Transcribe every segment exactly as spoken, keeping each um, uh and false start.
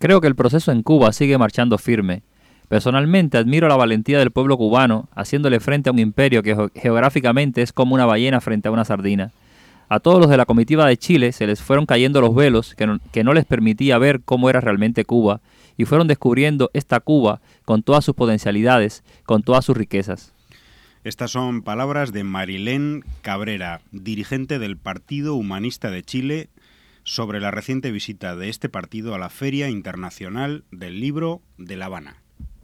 Creo que el proceso en Cuba sigue marchando firme. Personalmente admiro la valentía del pueblo cubano, haciéndole frente a un imperio que geográficamente es como una ballena frente a una sardina. A todos los de la comitiva de Chile se les fueron cayendo los velos que no, que no les permitía ver cómo era realmente Cuba, y fueron descubriendo esta Cuba con todas sus potencialidades, con todas sus riquezas. Estas son palabras de Marilén Cabrera, dirigente del Partido Humanista de Chile, sobre la reciente visita de este partido a la Feria Internacional del Libro de La Habana.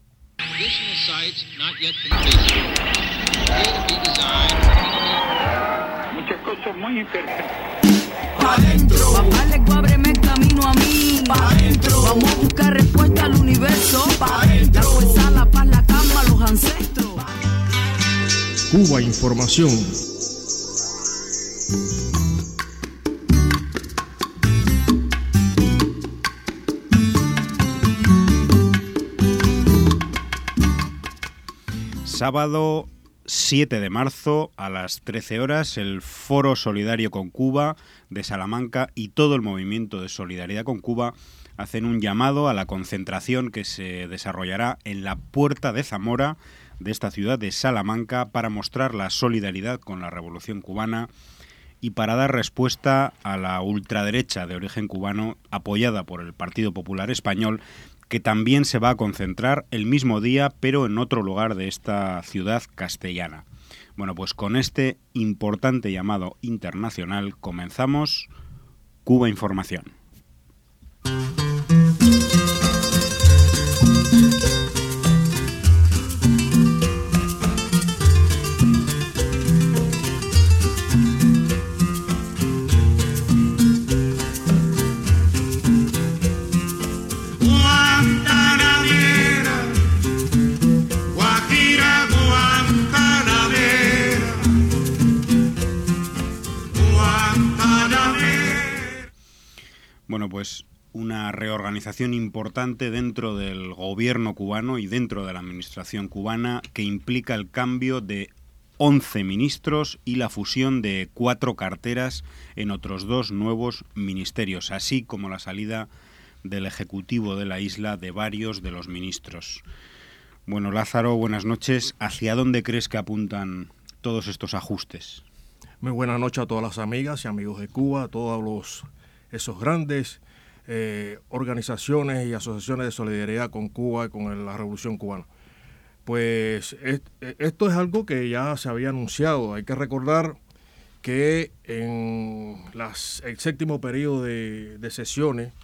Muchas cosas muy interesantes. Pa' dentro. Papá, le ábreme el camino a mí. Pa' dentro. Vamos a buscar respuesta al universo. Pa' dentro. La fuerza, la paz, la calma, los ancestros. Cuba Información. Sábado siete de marzo a las trece horas, el Foro Solidario con Cuba de Salamanca y todo el movimiento de solidaridad con Cuba hacen un llamado a la concentración que se desarrollará en la Puerta de Zamora de esta ciudad de Salamanca para mostrar la solidaridad con la Revolución Cubana y para dar respuesta a la ultraderecha de origen cubano apoyada por el Partido Popular Español, que también se va a concentrar el mismo día, pero en otro lugar de esta ciudad castellana. Bueno, pues con este importante llamado internacional comenzamos Cuba Información. Bueno, pues una reorganización importante dentro del gobierno cubano y dentro de la administración cubana que implica el cambio de once ministros y la fusión de cuatro carteras en otros dos nuevos ministerios, así como la salida del Ejecutivo de la isla de varios de los ministros. Bueno, Lázaro, buenas noches. ¿Hacia dónde crees que apuntan todos estos ajustes? Muy buenas noches a todas las amigas y amigos de Cuba, a todos los esos grandes eh, organizaciones y asociaciones de solidaridad con Cuba y con la Revolución Cubana. Pues es, esto es algo que ya se había anunciado. Hay que recordar que en las, el séptimo periodo de, de sesiones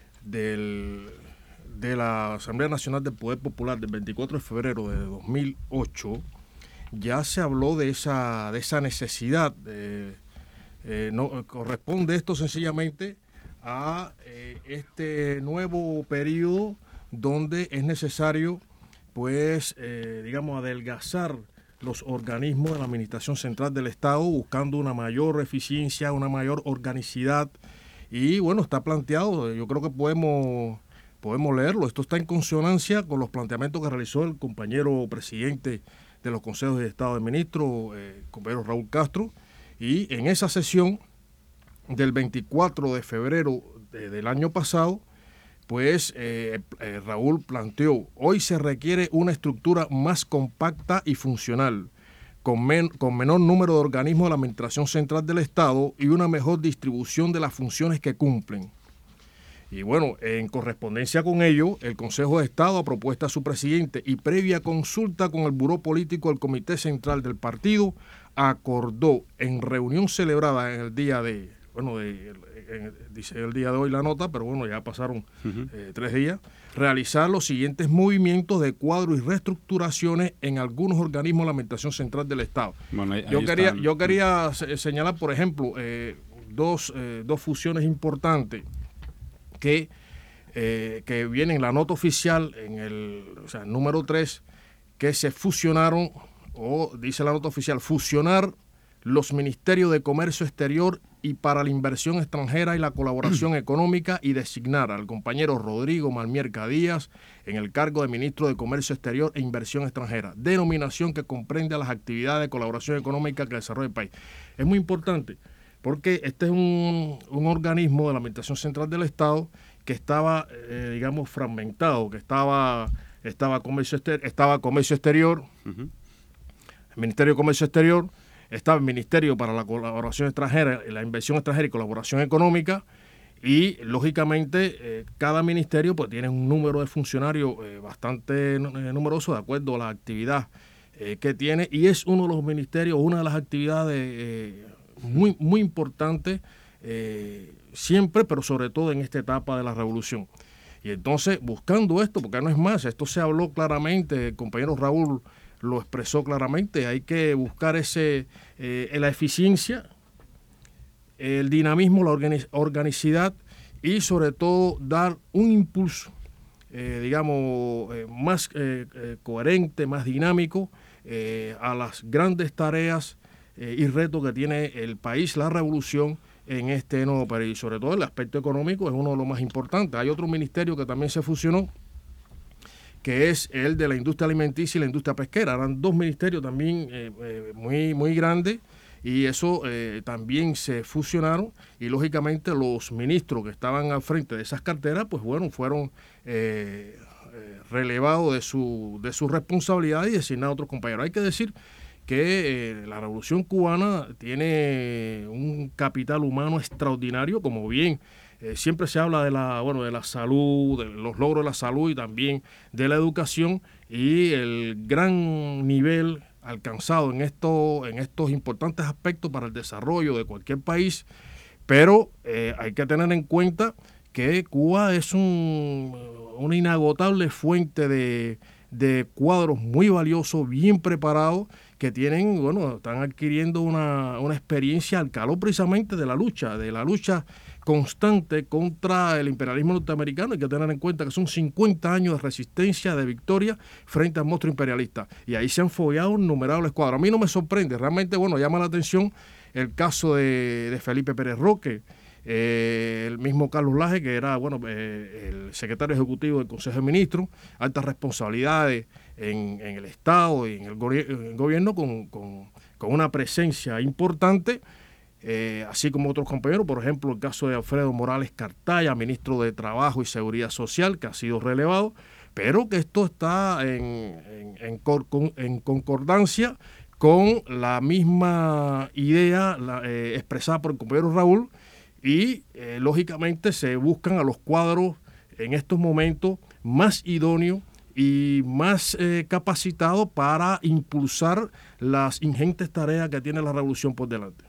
del, de la Asamblea Nacional del Poder Popular del veinticuatro de febrero de dos mil ocho ya se habló de esa, de esa necesidad. De, eh, no, corresponde esto sencillamente a eh, este nuevo periodo donde es necesario, pues, eh, digamos, adelgazar los organismos de la Administración Central del Estado, buscando una mayor eficiencia, una mayor organicidad. Y bueno, está planteado, yo creo que podemos, podemos leerlo. Esto está en consonancia con los planteamientos que realizó el compañero presidente de los consejos de Estado de Ministros, eh, compañero Raúl Castro, y en esa sesión del veinticuatro de febrero de, del año pasado, pues eh, eh, Raúl planteó: hoy se requiere una estructura más compacta y funcional, con, men, con menor número de organismos de la Administración Central del Estado y una mejor distribución de las funciones que cumplen. Y bueno, en correspondencia con ello, el Consejo de Estado, a propuesta de su presidente y previa consulta con el Buró Político del Comité Central del Partido, acordó en reunión celebrada en el día de, bueno, de, en, dice el día de hoy la nota, pero bueno, ya pasaron uh-huh. eh, tres días, realizar los siguientes movimientos de cuadro y reestructuraciones en algunos organismos de la Administración Central del Estado. Bueno, ahí, yo, ahí quería, yo quería señalar, por ejemplo, eh, dos, eh, dos fusiones importantes que, eh, que vienen en la nota oficial, en el, o sea, número tres, que se fusionaron, o dice la nota oficial, fusionar los Ministerios de Comercio Exterior y para la Inversión Extranjera y la Colaboración Económica, y designar al compañero Rodrigo Malmierca Díaz en el cargo de Ministro de Comercio Exterior e Inversión Extranjera, denominación que comprende a las actividades de colaboración económica que desarrolla el país. Es muy importante porque este es un, un organismo de la Administración Central del Estado que estaba, eh, digamos, fragmentado, que estaba, estaba, comercio, exter estaba comercio exterior, uh-huh. el Ministerio de Comercio Exterior, estaba el Ministerio para la Colaboración Extranjera, la Inversión Extranjera y Colaboración Económica, y lógicamente eh, cada ministerio pues tiene un número de funcionarios eh, bastante eh, numeroso de acuerdo a la actividad eh, que tiene, y es uno de los ministerios, una de las actividades eh, muy, muy importantes eh, siempre, pero sobre todo en esta etapa de la revolución. Y entonces, buscando esto, porque no es más, esto se habló claramente, el compañero Raúl lo expresó claramente, hay que buscar ese eh, la eficiencia, el dinamismo, la organiz organicidad y sobre todo dar un impulso, eh, digamos, eh, más eh, eh, coherente, más dinámico eh, a las grandes tareas eh, y retos que tiene el país, la revolución en este nuevo periodo. Y sobre todo el aspecto económico es uno de los más importantes. Hay otro ministerio que también se fusionó, que es el de la industria alimenticia y la industria pesquera. Eran dos ministerios también eh, eh, muy, muy grandes, y eso eh, también se fusionaron, y lógicamente los ministros que estaban al frente de esas carteras, pues bueno, fueron eh, eh, relevados de su, de su responsabilidad y designados a otros compañeros. Hay que decir que eh, la Revolución Cubana tiene un capital humano extraordinario, como bien eh, siempre se habla de la, bueno, de la salud, de los logros de la salud y también de la educación, y el gran nivel alcanzado en, esto, en estos importantes aspectos para el desarrollo de cualquier país, pero eh, hay que tener en cuenta que Cuba es un, una inagotable fuente de, de cuadros muy valiosos, bien preparados, que tienen, bueno, están adquiriendo una, una experiencia al calor precisamente de la lucha, de la lucha constante contra el imperialismo norteamericano. Hay que tener en cuenta que son cincuenta años de resistencia, de victoria frente al monstruo imperialista. Y ahí se han fogueado innumerables cuadros. A mí no me sorprende, realmente, bueno, llama la atención el caso de, de Felipe Pérez Roque, eh, el mismo Carlos Laje, que era, bueno, eh, el secretario ejecutivo del Consejo de Ministros, altas responsabilidades en, en el Estado y en el, go en el gobierno, con, con, con una presencia importante. Eh, así como otros compañeros, por ejemplo, el caso de Alfredo Morales Cartaya, ministro de Trabajo y Seguridad Social, que ha sido relevado, pero que esto está en, en, en, cor, con, en concordancia con la misma idea la, eh, expresada por el compañero Raúl, y eh, lógicamente se buscan a los cuadros en estos momentos más idóneos y más eh, capacitados para impulsar las ingentes tareas que tiene la revolución por delante.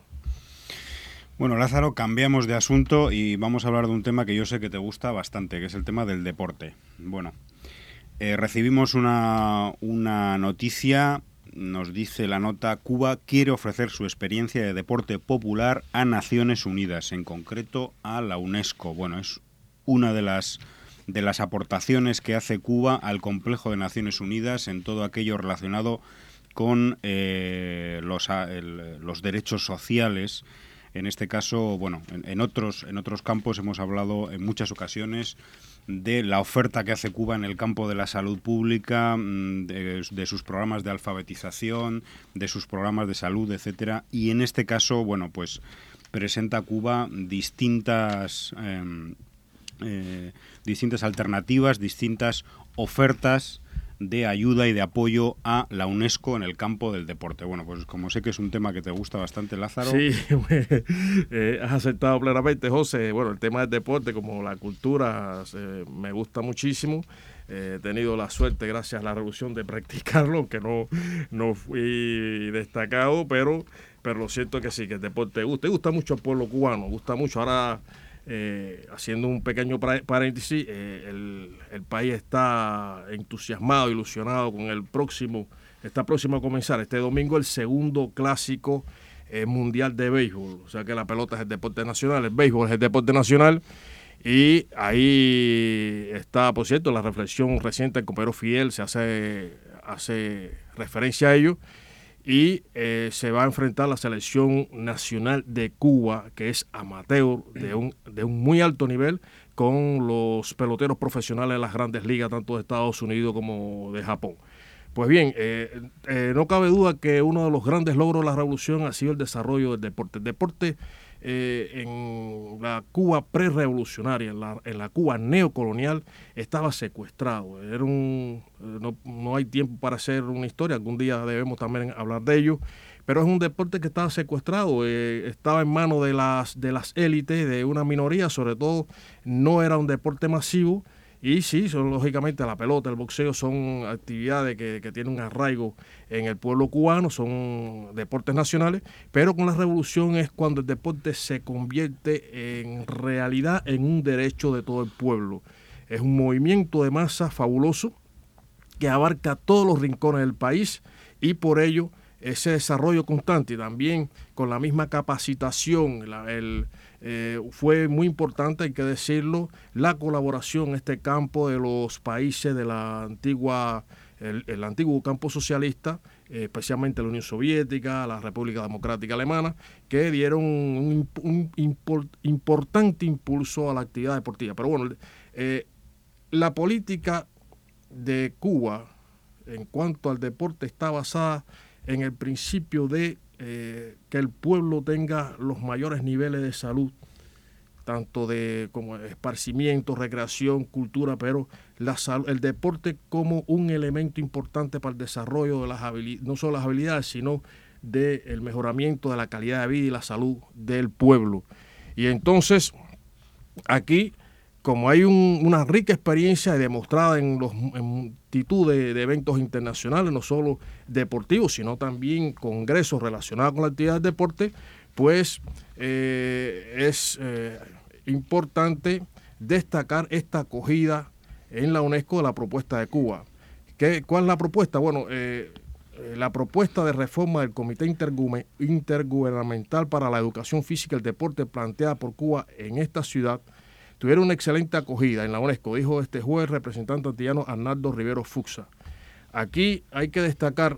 Bueno, Lázaro, cambiamos de asunto y vamos a hablar de un tema que yo sé que te gusta bastante, que es el tema del deporte. Bueno, eh, recibimos una, una noticia, nos dice la nota: Cuba quiere ofrecer su experiencia de deporte popular a Naciones Unidas, en concreto a la UNESCO. Bueno, es una de las, de las aportaciones que hace Cuba al complejo de Naciones Unidas en todo aquello relacionado con eh, los, el, los derechos sociales. En este caso, bueno, en, en, otros, en otros campos hemos hablado en muchas ocasiones de la oferta que hace Cuba en el campo de la salud pública, de, de sus programas de alfabetización, de sus programas de salud, etcétera. Y en este caso, bueno, pues presenta Cuba distintas, eh, eh, distintas alternativas, distintas ofertas de ayuda y de apoyo a la UNESCO en el campo del deporte. Bueno, pues como sé que es un tema que te gusta bastante, Lázaro. Sí, eh, has aceptado plenamente, José. Bueno, el tema del deporte, como la cultura, eh, me gusta muchísimo. Eh, he tenido la suerte, gracias a la revolución, de practicarlo, aunque no, no fui destacado, pero, pero lo cierto es que sí, que el deporte gusta. Y gusta mucho al pueblo cubano, gusta mucho. Ahora, Eh, haciendo un pequeño paréntesis, eh, el, el país está entusiasmado, ilusionado con el próximo, está próximo a comenzar este domingo el segundo clásico eh, mundial de béisbol. O sea que la pelota es el deporte nacional, el béisbol es el deporte nacional, y ahí está, por cierto, la reflexión reciente del compañero Fidel se hace, hace referencia a ello. Y eh, se va a enfrentar la selección nacional de Cuba, que es amateur, de un, de un muy alto nivel, con los peloteros profesionales de las grandes ligas, tanto de Estados Unidos como de Japón. Pues bien, eh, eh, no cabe duda que uno de los grandes logros de la revolución ha sido el desarrollo del deporte. El deporte eh, en la Cuba prerevolucionaria, en la, en la Cuba neocolonial, estaba secuestrado. Era un, no, no hay tiempo para hacer una historia, algún día debemos también hablar de ello, pero es un deporte que estaba secuestrado, eh, estaba en manos de las, de las élites, de una minoría, sobre todo no era un deporte masivo. Y sí, son, lógicamente la pelota, el boxeo son actividades que, que tienen un arraigo en el pueblo cubano, son deportes nacionales, pero con la revolución es cuando el deporte se convierte en realidad en un derecho de todo el pueblo. Es un movimiento de masa fabuloso que abarca todos los rincones del país y por ello ese desarrollo constante y también con la misma capacitación, la, el... Eh, fue muy importante, hay que decirlo, la colaboración en este campo de los países de la antigua, el, el antiguo campo socialista, eh, especialmente la Unión Soviética, la República Democrática Alemana, que dieron un, un import, importante impulso a la actividad deportiva. Pero bueno, eh, la política de Cuba en cuanto al deporte está basada en el principio de Eh, que el pueblo tenga los mayores niveles de salud, tanto de como esparcimiento, recreación, cultura, pero la sal, el deporte como un elemento importante para el desarrollo de las habilidades, no solo las habilidades, sino del mejoramiento de la calidad de vida y la salud del pueblo. Y entonces, aquí, como hay un, una rica experiencia demostrada en, los, en multitud de, de eventos internacionales, no solo deportivos, sino también congresos relacionados con la actividad del deporte, pues eh, es eh, importante destacar esta acogida en la UNESCO de la propuesta de Cuba. ¿Qué, ¿Cuál es la propuesta? Bueno, eh, la propuesta de reforma del Comité Intergubernamental para la Educación Física y el Deporte planteada por Cuba en esta ciudad tuvieron una excelente acogida en la UNESCO, dijo este juez representante antillano Arnaldo Rivero Fuxa. Aquí hay que destacar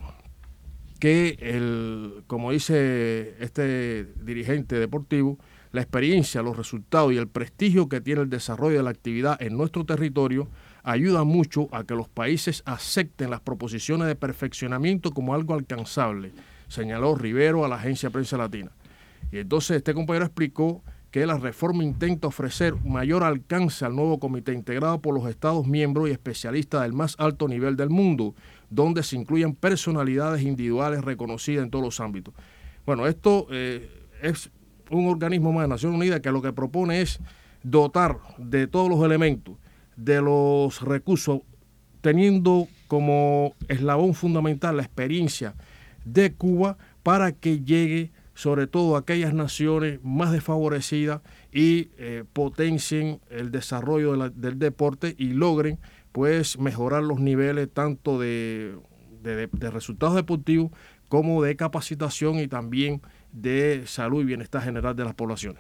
que, el, como dice este dirigente deportivo, la experiencia, los resultados y el prestigio que tiene el desarrollo de la actividad en nuestro territorio ayuda mucho a que los países acepten las proposiciones de perfeccionamiento como algo alcanzable, señaló Rivero a la agencia Prensa Latina. Y entonces este compañero explicó que la reforma intenta ofrecer mayor alcance al nuevo comité integrado por los Estados miembros y especialistas del más alto nivel del mundo, donde se incluyen personalidades individuales reconocidas en todos los ámbitos. Bueno, esto eh, es un organismo más de Naciones Unidas que lo que propone es dotar de todos los elementos, de los recursos, teniendo como eslabón fundamental la experiencia de Cuba para que llegue sobre todo aquellas naciones más desfavorecidas y eh, potencien el desarrollo de la, del deporte y logren pues mejorar los niveles tanto de, de, de resultados deportivos como de capacitación y también de salud y bienestar general de las poblaciones.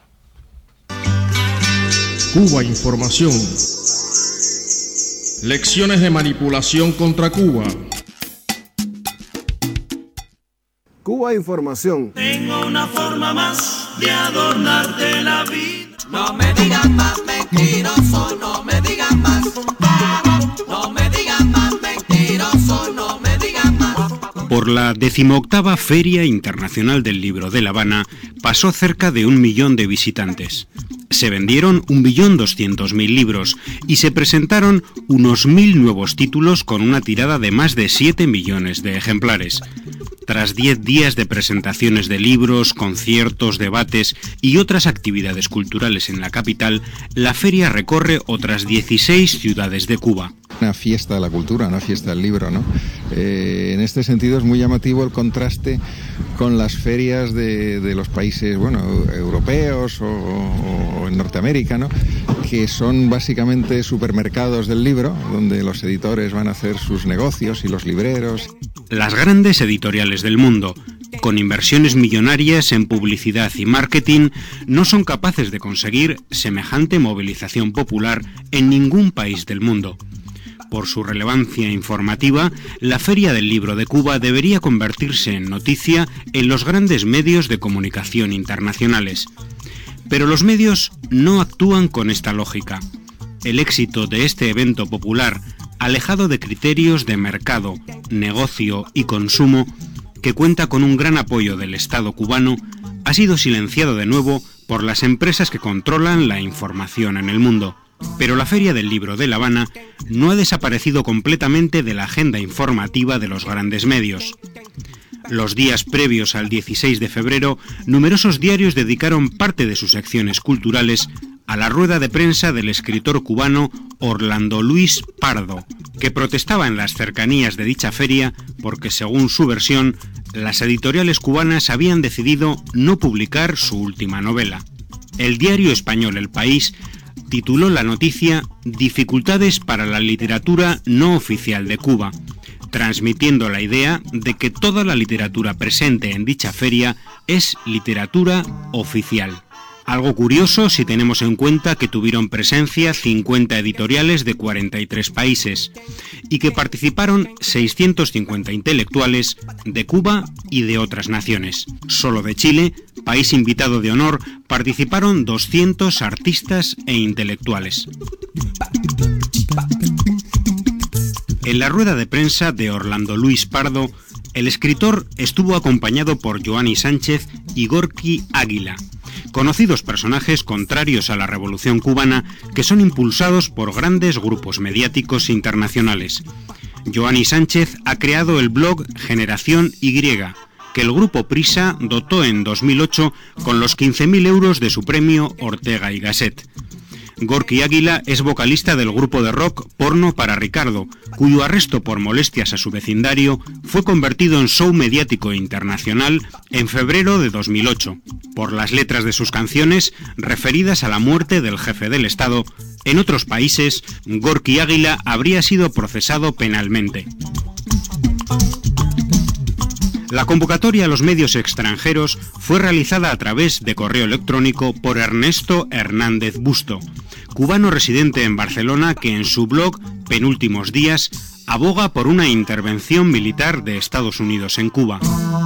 Cuba Información. Lecciones de manipulación contra Cuba. Cuba Información. Tengo una forma más de adornarte la vida. No me digan más mentiroso, no me digan más. No me digan más mentiroso, no me digan más. Por la decimoctava Feria Internacional del Libro de La Habana pasó cerca de un millón de visitantes. Se vendieron un millón doscientos mil libros y se presentaron unos mil nuevos títulos con una tirada de más de siete millones de ejemplares. Tras diez días de presentaciones de libros, conciertos, debates y otras actividades culturales en la capital, la feria recorre otras dieciséis ciudades de Cuba. Una fiesta de la cultura, una fiesta del libro, ¿no? Eh, en este sentido es muy llamativo el contraste con las ferias de, de los países, bueno, europeos o, o en Norteamérica, ¿no? Que son básicamente supermercados del libro, donde los editores van a hacer sus negocios y los libreros. Las grandes editoriales del mundo, con inversiones millonarias en publicidad y marketing, no son capaces de conseguir semejante movilización popular en ningún país del mundo. Por su relevancia informativa, la Feria del Libro de Cuba debería convertirse en noticia en los grandes medios de comunicación internacionales. Pero los medios no actúan con esta lógica. El éxito de este evento popular, alejado de criterios de mercado, negocio y consumo, que cuenta con un gran apoyo del Estado cubano, ha sido silenciado de nuevo por las empresas que controlan la información en el mundo. Pero la Feria del Libro de La Habana no ha desaparecido completamente de la agenda informativa de los grandes medios. Los días previos al dieciséis de febrero, numerosos diarios dedicaron parte de sus secciones culturales a la rueda de prensa del escritor cubano Orlando Luis Pardo, que protestaba en las cercanías de dicha feria porque, según su versión, las editoriales cubanas habían decidido no publicar su última novela. El diario español El País tituló la noticia «Dificultades para la literatura no oficial de Cuba», transmitiendo la idea de que toda la literatura presente en dicha feria es literatura oficial. Algo curioso si tenemos en cuenta que tuvieron presencia cincuenta editoriales de cuarenta y tres países y que participaron seiscientos cincuenta intelectuales de Cuba y de otras naciones. Solo de Chile, país invitado de honor, participaron doscientos artistas e intelectuales. En la rueda de prensa de Orlando Luis Pardo, el escritor estuvo acompañado por Joanny Sánchez y Gorky Águila, conocidos personajes contrarios a la Revolución cubana que son impulsados por grandes grupos mediáticos internacionales. Joanny Sánchez ha creado el blog Generación Y, que el grupo Prisa dotó en dos mil ocho con los quince mil euros de su premio Ortega y Gasset. Gorky Águila es vocalista del grupo de rock Porno para Ricardo, cuyo arresto por molestias a su vecindario fue convertido en show mediático internacional en febrero de dos mil ocho, por las letras de sus canciones referidas a la muerte del jefe del Estado. En otros países, Gorky Águila habría sido procesado penalmente. La convocatoria a los medios extranjeros fue realizada a través de correo electrónico por Ernesto Hernández Busto, cubano residente en Barcelona que en su blog Penúltimos Días aboga por una intervención militar de Estados Unidos en Cuba.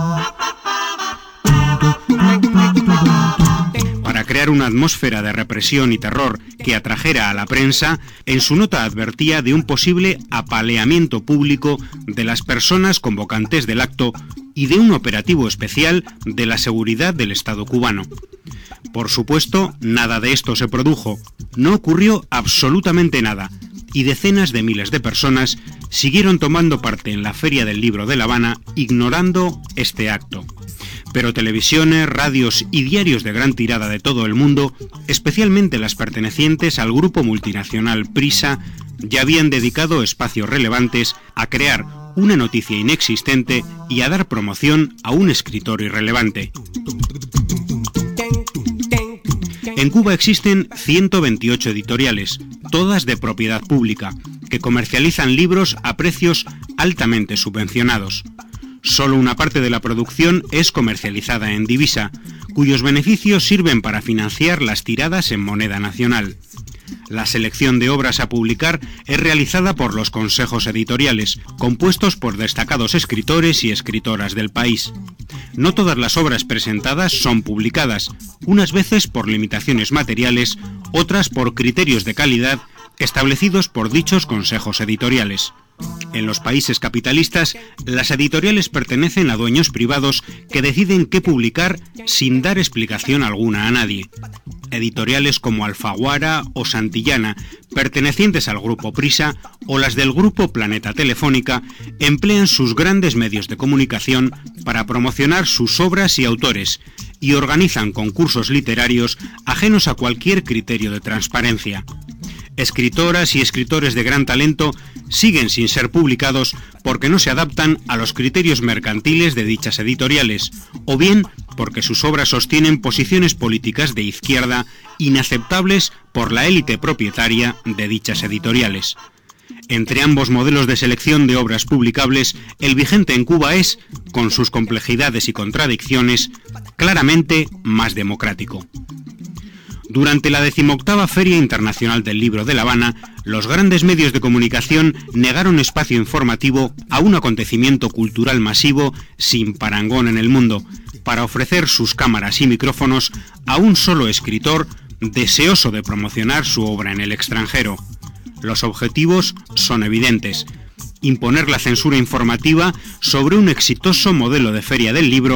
Para crear una atmósfera de represión y terror que atrajera a la prensa, en su nota advertía de un posible apaleamiento público de las personas convocantes del acto y de un operativo especial de la seguridad del Estado cubano. Por supuesto, nada de esto se produjo, no ocurrió absolutamente nada, y decenas de miles de personas siguieron tomando parte en la Feria del Libro de La Habana ignorando este acto. Pero televisiones, radios y diarios de gran tirada de todo el mundo, especialmente las pertenecientes al grupo multinacional Prisa, ya habían dedicado espacios relevantes a crear una noticia inexistente y a dar promoción a un escritor irrelevante. En Cuba existen ciento veintiocho editoriales, todas de propiedad pública, que comercializan libros a precios altamente subvencionados. Solo una parte de la producción es comercializada en divisa, cuyos beneficios sirven para financiar las tiradas en moneda nacional. La selección de obras a publicar es realizada por los consejos editoriales, compuestos por destacados escritores y escritoras del país. No todas las obras presentadas son publicadas, unas veces por limitaciones materiales, otras por criterios de calidad establecidos por dichos consejos editoriales. En los países capitalistas, las editoriales pertenecen a dueños privados que deciden qué publicar sin dar explicación alguna a nadie. Editoriales como Alfaguara o Santillana, pertenecientes al grupo Prisa, o las del grupo Planeta Telefónica, emplean sus grandes medios de comunicación para promocionar sus obras y autores, y organizan concursos literarios ajenos a cualquier criterio de transparencia. Escritoras y escritores de gran talento siguen sin ser publicados porque no se adaptan a los criterios mercantiles de dichas editoriales, o bien porque sus obras sostienen posiciones políticas de izquierda inaceptables por la élite propietaria de dichas editoriales. Entre ambos modelos de selección de obras publicables, el vigente en Cuba es, con sus complejidades y contradicciones, claramente más democrático. Durante la decimoctava Feria Internacional del Libro de La Habana, los grandes medios de comunicación negaron espacio informativo a un acontecimiento cultural masivo sin parangón en el mundo, para ofrecer sus cámaras y micrófonos a un solo escritor deseoso de promocionar su obra en el extranjero. Los objetivos son evidentes: imponer la censura informativa sobre un exitoso modelo de feria del libro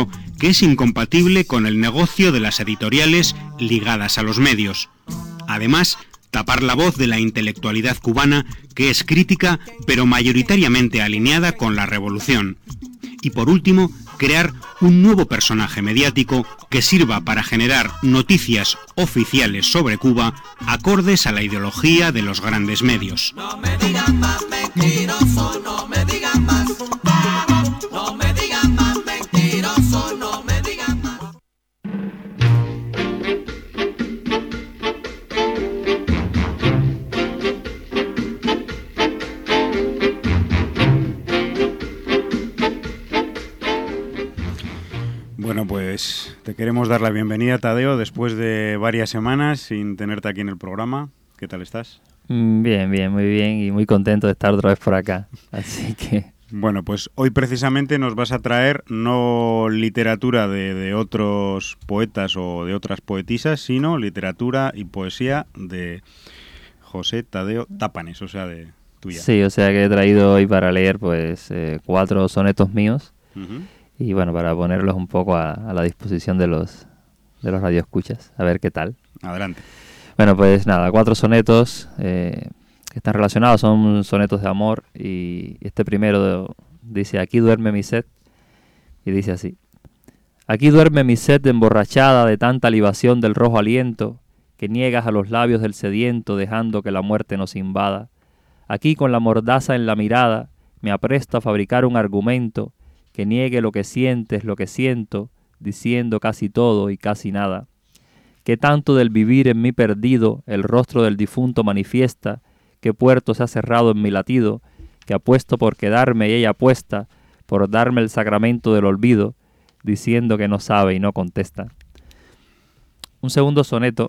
que es incompatible con el negocio de las editoriales ligadas a los medios. Además, tapar la voz de la intelectualidad cubana, que es crítica, pero mayoritariamente alineada con la revolución. Y por último, crear un nuevo personaje mediático que sirva para generar noticias oficiales sobre Cuba acordes a la ideología de los grandes medios. No me digan más mentiroso, no me digan más. No me digan más mentiroso, no me digan más. Bueno, pues te queremos dar la bienvenida, Tadeo, después de varias semanas sin tenerte aquí en el programa. ¿Qué tal estás? Bien, bien, muy bien y muy contento de estar otra vez por acá. Así que... Bueno, pues hoy precisamente nos vas a traer no literatura de, de otros poetas o de otras poetisas, sino literatura y poesía de José Tadeo Tápanes, o sea, de tuya. Sí, o sea que he traído hoy para leer pues eh, cuatro sonetos míos. Uh-huh. Y bueno, para ponerlos un poco a, a la disposición de los de los radioescuchas, a ver qué tal. Adelante. Bueno, pues nada, cuatro sonetos eh, que están relacionados, son sonetos de amor, y este primero dice: aquí duerme mi sed, y dice así: aquí duerme mi sed emborrachada de tanta libación del rojo aliento que niegas a los labios del sediento, dejando que la muerte nos invada. Aquí con la mordaza en la mirada me apresto a fabricar un argumento que niegue lo que sientes, lo que siento, diciendo casi todo y casi nada. Que tanto del vivir en mí perdido el rostro del difunto manifiesta, que puerto se ha cerrado en mi latido, que apuesto por quedarme y ella apuesta por darme el sacramento del olvido, diciendo que no sabe y no contesta. Un segundo soneto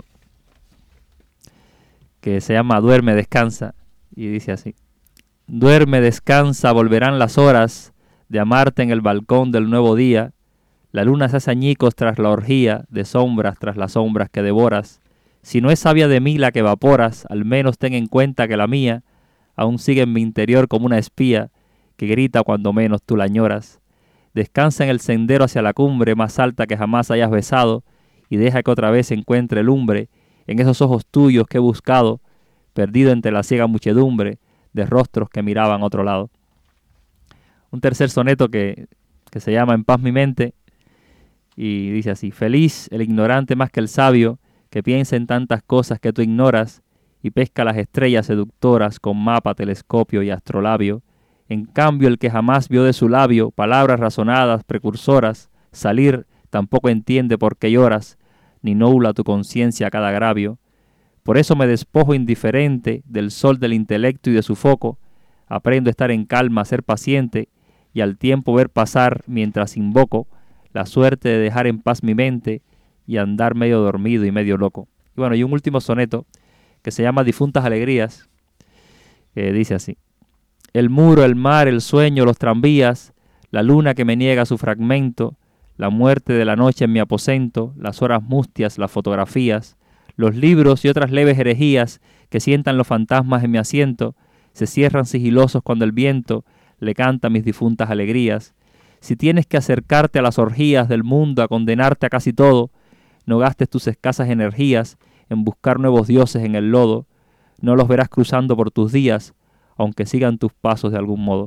que se llama Duerme, descansa, y dice así: duerme, descansa, volverán las horas de amarte en el balcón del nuevo día. La luna se hace añicos tras la orgía de sombras tras las sombras que devoras. Si no es sabia de mí la que evaporas, al menos ten en cuenta que la mía aún sigue en mi interior como una espía que grita cuando menos tú la añoras. Descansa en el sendero hacia la cumbre más alta que jamás hayas besado, y deja que otra vez encuentre lumbre en esos ojos tuyos que he buscado, perdido entre la ciega muchedumbre de rostros que miraban a otro lado. Un tercer soneto que, que se llama En paz mi mente, y dice así: feliz el ignorante más que el sabio, que piensa en tantas cosas que tú ignoras, y pesca las estrellas seductoras con mapa, telescopio y astrolabio. En cambio el que jamás vio de su labio palabras razonadas, precursoras, salir, tampoco entiende por qué lloras, ni nubla tu conciencia a cada agravio. Por eso me despojo indiferente del sol del intelecto y de su foco, aprendo a estar en calma, a ser paciente, y al tiempo ver pasar mientras invoco la suerte de dejar en paz mi mente y andar medio dormido y medio loco. Y bueno, y un último soneto que se llama Difuntas Alegrías, que dice así: el muro, el mar, el sueño, los tranvías, la luna que me niega su fragmento, la muerte de la noche en mi aposento, las horas mustias, las fotografías, los libros y otras leves herejías que sientan los fantasmas en mi asiento, se cierran sigilosos cuando el viento le canta mis difuntas alegrías. Si tienes que acercarte a las orgías del mundo a condenarte a casi todo, no gastes tus escasas energías en buscar nuevos dioses en el lodo. No los verás cruzando por tus días, aunque sigan tus pasos de algún modo.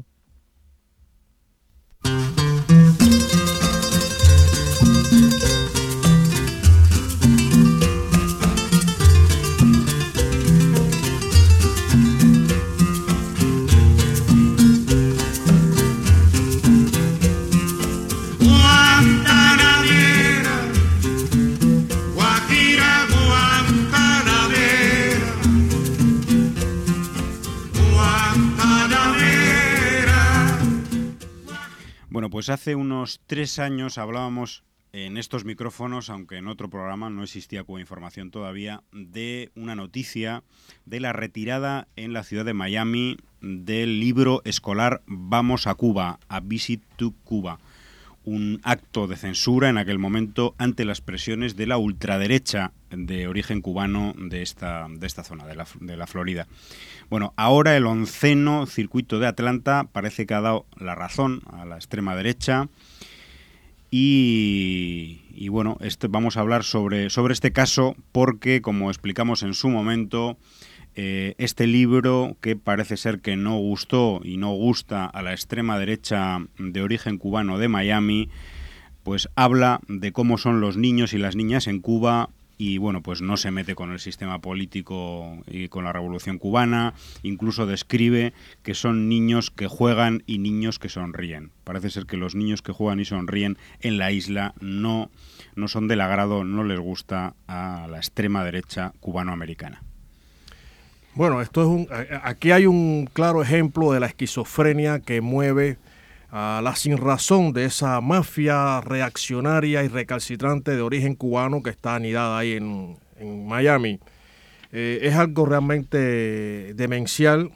Bueno, pues hace unos tres años hablábamos en estos micrófonos, aunque en otro programa no existía Cuba Información todavía, de una noticia de la retirada en la ciudad de Miami del libro escolar Vamos a Cuba, A Visit to Cuba, un acto de censura en aquel momento ante las presiones de la ultraderecha de origen cubano de esta, de esta zona, de la, de la Florida. Bueno, ahora el onceno circuito de Atlanta parece que ha dado la razón a la extrema derecha Y, y bueno, este, vamos a hablar sobre, sobre este caso porque, como explicamos en su momento, eh, este libro, que parece ser que no gustó y no gusta a la extrema derecha de origen cubano de Miami, pues habla de cómo son los niños y las niñas en Cuba. Y bueno, pues no se mete con el sistema político y con la Revolución Cubana, incluso describe que son niños que juegan y niños que sonríen. Parece ser que los niños que juegan y sonríen en la isla no, no son del agrado, no les gusta a la extrema derecha cubanoamericana. Bueno, esto es un, aquí hay un claro ejemplo de la esquizofrenia que mueve a la sinrazón de esa mafia reaccionaria y recalcitrante de origen cubano que está anidada ahí en, en Miami. Eh, es algo realmente demencial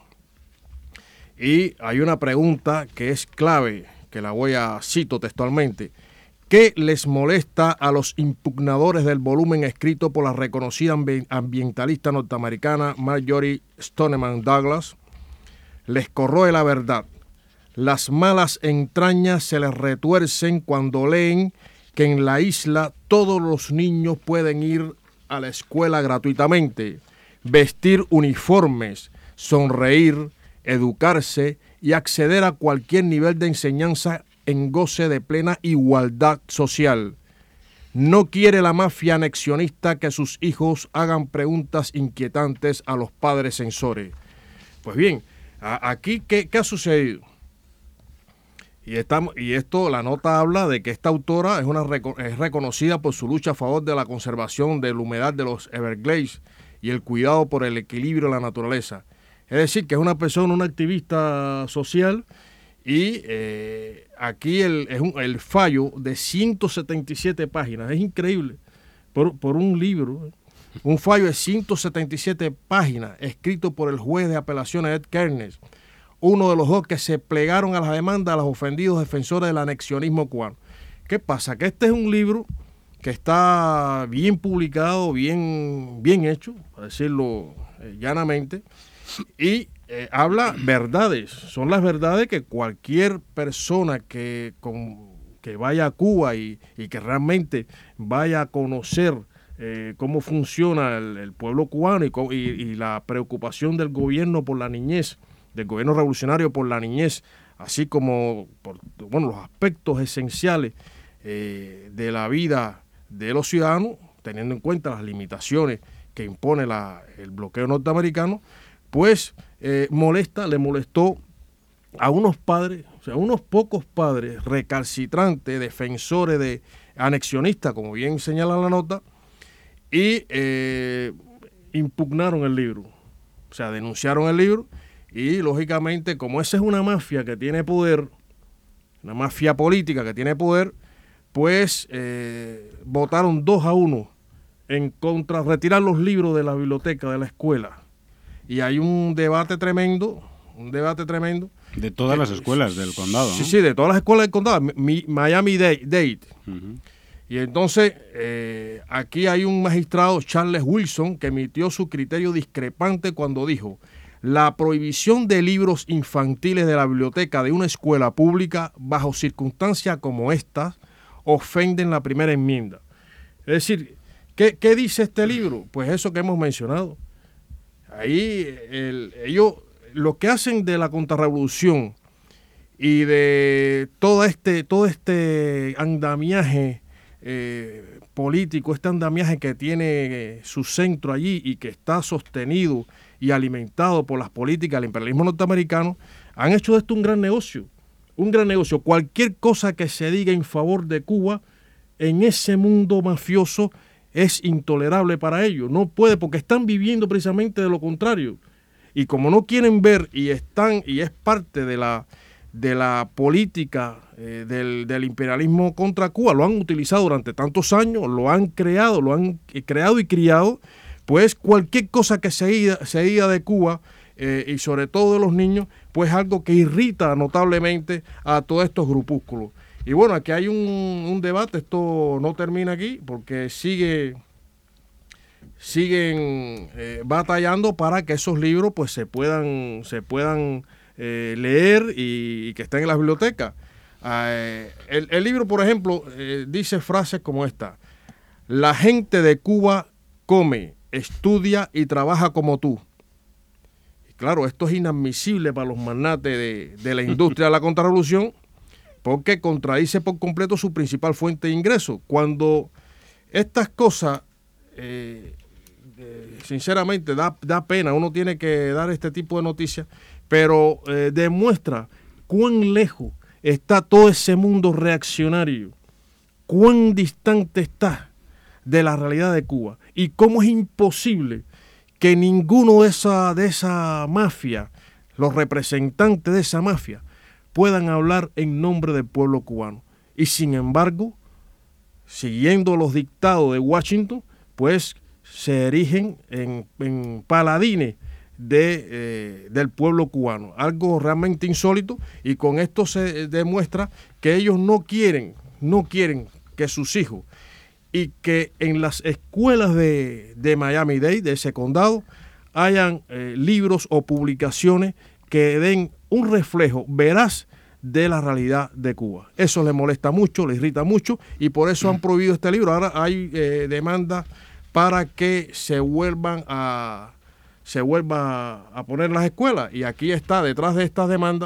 y hay una pregunta que es clave, que la voy a cito textualmente. ¿Qué les molesta a los impugnadores del volumen escrito por la reconocida ambientalista norteamericana Marjorie Stoneman Douglas? Les corroe la verdad. Las malas entrañas se les retuercen cuando leen que en la isla todos los niños pueden ir a la escuela gratuitamente, vestir uniformes, sonreír, educarse y acceder a cualquier nivel de enseñanza en goce de plena igualdad social. No quiere la mafia anexionista que sus hijos hagan preguntas inquietantes a los padres censores. Pues bien, a, aquí, ¿qué, ¿qué ha sucedido? Y, estamos, y esto, la nota habla de que esta autora es, una, es reconocida por su lucha a favor de la conservación de la humedad de los Everglades y el cuidado por el equilibrio de la naturaleza. Es decir, que es una persona, una activista social, y eh, aquí el, es un, el fallo de ciento setenta y siete páginas, es increíble, por, por un libro, un fallo de ciento setenta y siete páginas, escrito por el juez de apelaciones Ed Kernes, uno de los dos que se plegaron a la demanda a los ofendidos defensores del anexionismo cubano. ¿Qué pasa? Que este es un libro que está bien publicado, bien, bien hecho, para decirlo eh, llanamente, y eh, habla verdades. Son las verdades que cualquier persona que, con, que vaya a Cuba y, y que realmente vaya a conocer eh, cómo funciona el, el pueblo cubano y, y, y la preocupación del gobierno por la niñez, del gobierno revolucionario por la niñez, así como por bueno, los aspectos esenciales eh, de la vida de los ciudadanos, teniendo en cuenta las limitaciones que impone la, el bloqueo norteamericano, pues eh, molesta, le molestó a unos padres, o sea, a unos pocos padres recalcitrantes, defensores de anexionistas, como bien señala la nota, y eh, impugnaron el libro, o sea, denunciaron el libro. Y, lógicamente, como esa es una mafia que tiene poder, una mafia política que tiene poder, pues eh, votaron dos a uno en contra, retirar los libros de la biblioteca de la escuela. Y hay un debate tremendo, un debate tremendo. De todas que, las escuelas del condado, ¿no? Sí, sí, de todas las escuelas del condado, Miami-Dade. Uh-huh. Y entonces, eh, aquí hay un magistrado, Charles Wilson, que emitió su criterio discrepante cuando dijo: la prohibición de libros infantiles de la biblioteca de una escuela pública bajo circunstancias como estas ofenden la primera enmienda. Es decir, ¿qué, qué dice este libro? Pues eso que hemos mencionado. Ahí el, ellos lo que hacen de la contrarrevolución y de todo este, todo este andamiaje eh, político, este andamiaje que tiene eh, su centro allí y que está sostenido y alimentado por las políticas del imperialismo norteamericano, han hecho de esto un gran negocio, un gran negocio. Cualquier cosa que se diga en favor de Cuba, en ese mundo mafioso, es intolerable para ellos. No puede, porque están viviendo precisamente de lo contrario. Y como no quieren ver y están, y es parte de la, de la política eh, del, del imperialismo contra Cuba, lo han utilizado durante tantos años, lo han creado, lo han creado y criado, pues cualquier cosa que se diga, se diga de Cuba eh, y sobre todo de los niños, pues algo que irrita notablemente a todos estos grupúsculos. Y bueno, aquí hay un, un debate, esto no termina aquí porque sigue, siguen eh, batallando para que esos libros pues se puedan, se puedan eh, leer y, y que estén en las bibliotecas. Eh, el, el libro, por ejemplo, eh, dice frases como esta: la gente de Cuba come, estudia y trabaja como tú. Y claro, esto es inadmisible para los magnates de, de la industria de la contrarrevolución, porque contradice por completo su principal fuente de ingreso. Cuando estas cosas, eh, eh, sinceramente, da, da pena, uno tiene que dar este tipo de noticias, pero eh, demuestra cuán lejos está todo ese mundo reaccionario, cuán distante está de la realidad de Cuba y cómo es imposible que ninguno de esa, de esa mafia, los representantes de esa mafia, puedan hablar en nombre del pueblo cubano. Y sin embargo, siguiendo los dictados de Washington, pues se erigen en, en paladines de, eh, del pueblo cubano. Algo realmente insólito, y con esto se demuestra que ellos no quieren, no quieren que sus hijos, y que en las escuelas de, de Miami-Dade, de ese condado, hayan eh, libros o publicaciones que den un reflejo veraz de la realidad de Cuba. Eso les molesta mucho, les irrita mucho, y por eso han prohibido este libro. Ahora hay eh, demandas para que se vuelvan a se vuelva a poner en las escuelas, y aquí está, detrás de estas demandas,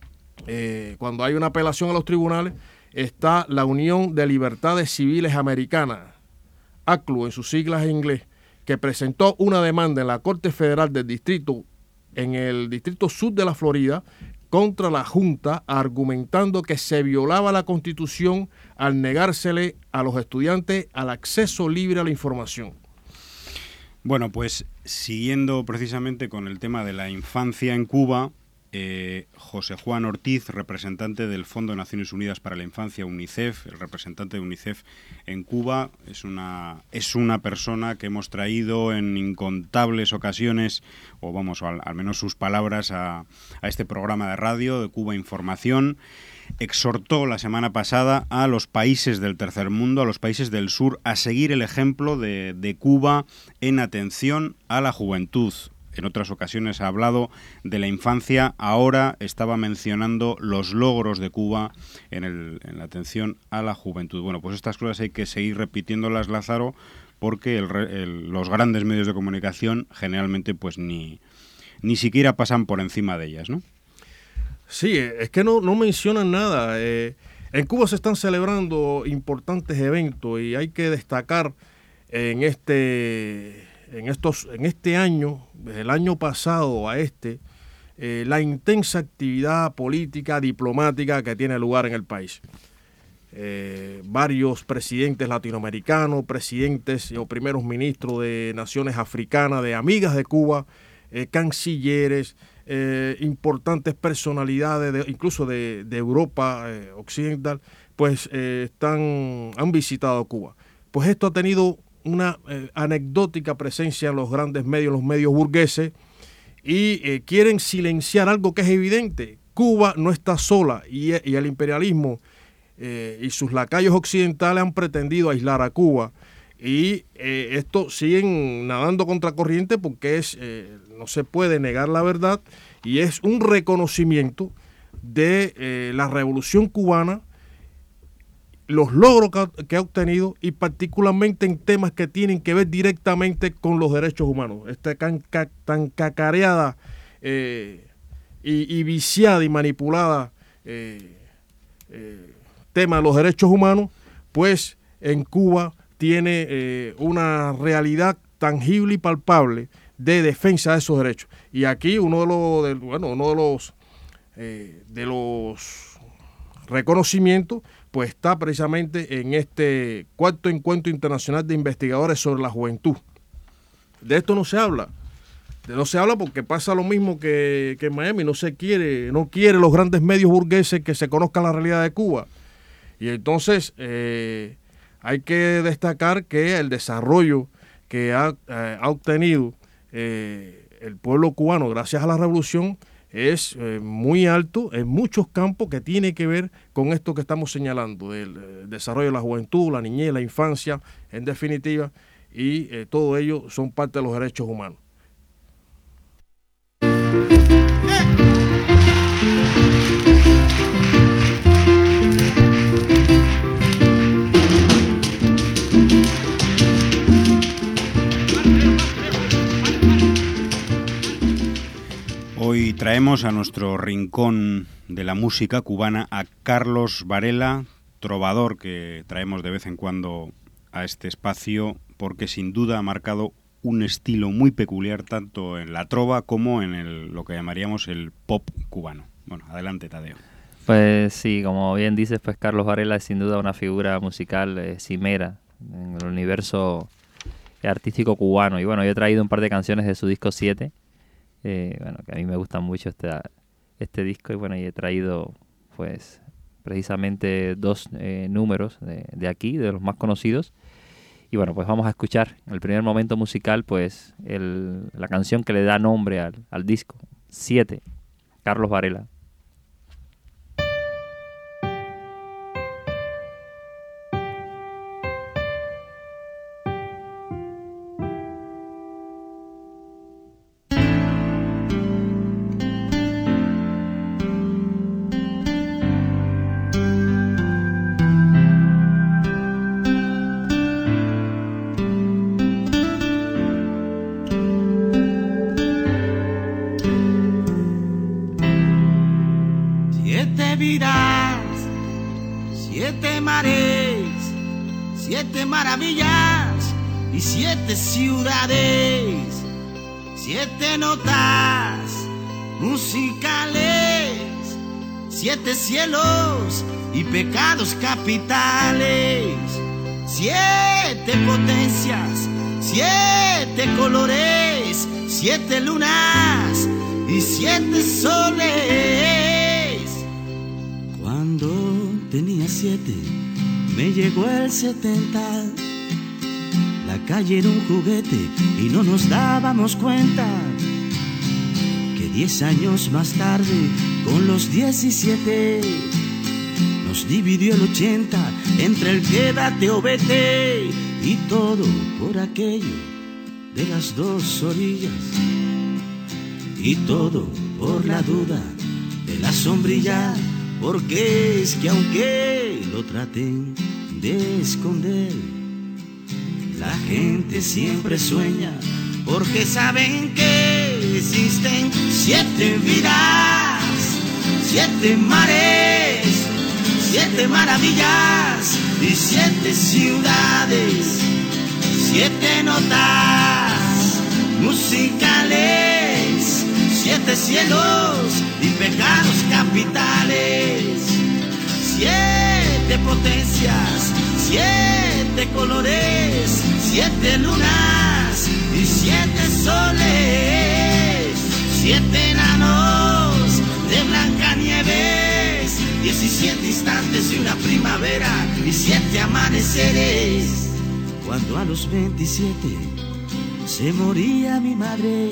eh, cuando hay una apelación a los tribunales, está la Unión de Libertades Civiles Americanas, A C L U en sus siglas en inglés, que presentó una demanda en la Corte Federal del Distrito, en el Distrito Sur de la Florida, contra la Junta, argumentando que se violaba la Constitución al negársele a los estudiantes al acceso libre a la información. Bueno, pues siguiendo precisamente con el tema de la infancia en Cuba, eh, José Juan Ortiz, representante del Fondo de Naciones Unidas para la Infancia, UNICEF, el representante de UNICEF en Cuba, es una, es una persona que hemos traído en incontables ocasiones, o vamos, al, al menos sus palabras, a, a este programa de radio de Cuba Información. Exhortó la semana pasada a los países del tercer mundo, a los países del sur, a seguir el ejemplo de, de Cuba en atención a la juventud. En otras ocasiones ha hablado de la infancia, ahora estaba mencionando los logros de Cuba en, el, en la atención a la juventud. Bueno, pues estas cosas hay que seguir repitiéndolas, Lázaro, porque el, el, los grandes medios de comunicación generalmente pues ni, ni siquiera pasan por encima de ellas, ¿no? Sí, es que no, no mencionan nada. Eh, en Cuba se están celebrando importantes eventos, y hay que destacar en este, en estos, en este año, desde el año pasado a este, eh, la intensa actividad política, diplomática que tiene lugar en el país. Eh, varios presidentes latinoamericanos, presidentes o primeros ministros de naciones africanas, de amigas de Cuba, eh, cancilleres, Eh, importantes personalidades, de, incluso de, de Europa eh, occidental, pues eh, están, han visitado Cuba. Pues esto ha tenido una eh, anecdótica presencia en los grandes medios, los medios burgueses, y eh, quieren silenciar algo que es evidente. Cuba no está sola, y, y el imperialismo eh, y sus lacayos occidentales han pretendido aislar a Cuba. Y eh, esto siguen nadando contra corriente, porque es eh, no se puede negar la verdad, y es un reconocimiento de eh, la revolución cubana, los logros que ha, que ha obtenido, y particularmente en temas que tienen que ver directamente con los derechos humanos. Esta tan, tan cacareada eh, y, y viciada y manipulada eh, eh, tema de los derechos humanos, pues en Cuba tiene eh, una realidad tangible y palpable de defensa de esos derechos. Y aquí uno de los, de, bueno, uno de los, eh, de los reconocimientos, pues está precisamente en este cuarto encuentro internacional de investigadores sobre la juventud. De esto no se habla. De no se habla porque pasa lo mismo que, que en Miami. No se quiere, no quiere los grandes medios burgueses que se conozca la realidad de Cuba. Y entonces eh, hay que destacar que el desarrollo que ha, eh, ha obtenido eh, el pueblo cubano gracias a la revolución es eh, muy alto en muchos campos que tiene que ver con esto que estamos señalando, del eh, desarrollo de la juventud, la niñez, la infancia, en definitiva, y eh, todo ello son parte de los derechos humanos. traemos a nuestro rincón de la música cubana a Carlos Varela, trovador que traemos de vez en cuando a este espacio, porque sin duda ha marcado un estilo muy peculiar tanto en la trova como en el, lo que llamaríamos el pop cubano. Bueno, adelante, Tadeo. Pues sí, como bien dices, pues Carlos Varela es sin duda una figura musical eh, cimera en el universo artístico cubano. Y bueno, yo he traído un par de canciones de su disco siete, eh, bueno, que a mí me gustan mucho este, este disco, y bueno, y he traído pues precisamente dos eh, números de, de aquí, de los más conocidos. Y bueno, pues vamos a escuchar en el primer momento musical pues el, la canción que le da nombre al, al disco, siete, Carlos Varela. Maravillas y siete ciudades, siete notas musicales, siete cielos y pecados capitales, siete potencias, siete colores, siete lunas y siete soles. Cuando tenía siete me llegó el setenta, la calle era un juguete y no nos dábamos cuenta que diez años más tarde, con los diecisiete, nos dividió el ochenta entre el quédate o vete, y todo por aquello de las dos orillas, y todo por la duda de la sombrilla, porque es que aunque lo traten de esconder, la gente siempre sueña, porque saben que existen siete vidas, siete mares, siete maravillas y siete ciudades, siete notas musicales, siete cielos y pecados capitales, siete potencias, siete colores, siete lunas y siete soles, siete enanos de Blancanieves, diecisiete instantes de una primavera y siete amaneceres. Cuando a los veintisiete se moría mi madre,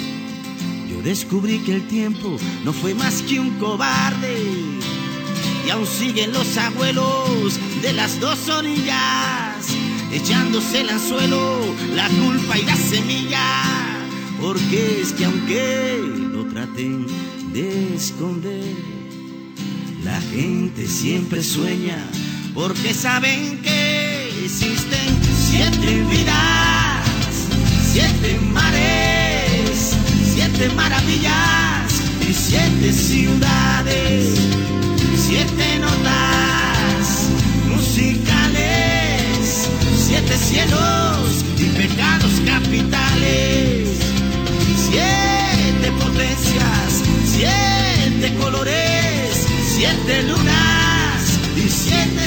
yo descubrí que el tiempo no fue más que un cobarde, y aún siguen los abuelos de las dos orillas, echándose el anzuelo, la culpa y la semilla, porque es que aunque lo traten de esconder, la gente siempre sueña, porque saben que existen siete vidas, siete mares, siete maravillas y siete ciudades, siete notas musicales, siete cielos y pecados capitales, siete potencias, siete colores, siete lunas y siete